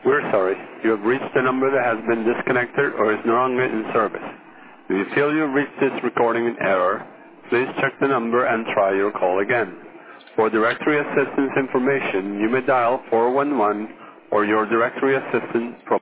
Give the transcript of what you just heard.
We're sorry. You have reached a number that has been disconnected or is no longer in service. If you feel you've reached this recording in error, please check the number and try your call again. For directory assistance information, you may dial 411 or your directory assistant